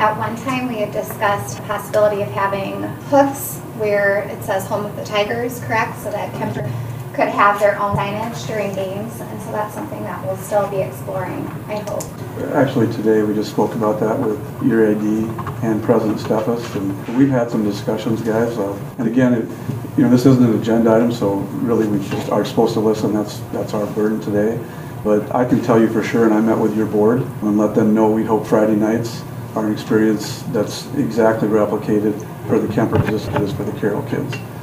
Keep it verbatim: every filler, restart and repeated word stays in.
At one time, we had discussed the possibility of having hooks where it says Home of the Tigers, correct? So that Kemper could have their own signage during games, and so that's something that we'll still be exploring, I hope. Actually, today we just spoke about that with your A D and President Steffes, and we've had some discussions, guys. Uh, and again, it, you know, this isn't an agenda item, so really we just are supposed to listen. That's that's our burden today. But I can tell you for sure, and I met with your board and let them know we hope Friday nights are an experience that's exactly replicated for the Kemper as it is for the Carroll kids.